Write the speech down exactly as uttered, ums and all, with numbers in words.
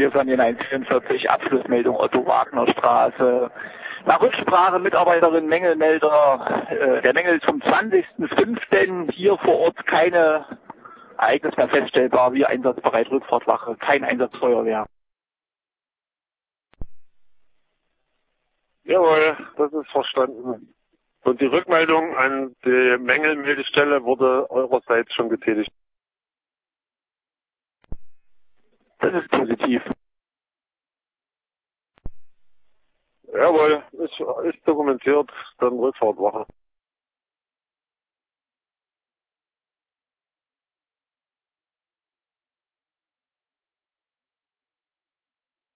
Spielplan eins vierundvierzig, Abschlussmeldung Otto Wagner Straße. Nach Rücksprache Mitarbeiterin Mängelmelder, äh, der Mängel zum zwanzigsten fünften hier vor Ort keine Ereignis mehr feststellbar, wir einsatzbereit Rückfahrtwache, kein Einsatzfeuerwehr. Jawohl, das ist verstanden. Und die Rückmeldung an die Mängelmeldestelle wurde eurerseits schon getätigt. Das ist positiv. Jawohl, ist, ist dokumentiert, dann Rückfahrtwache.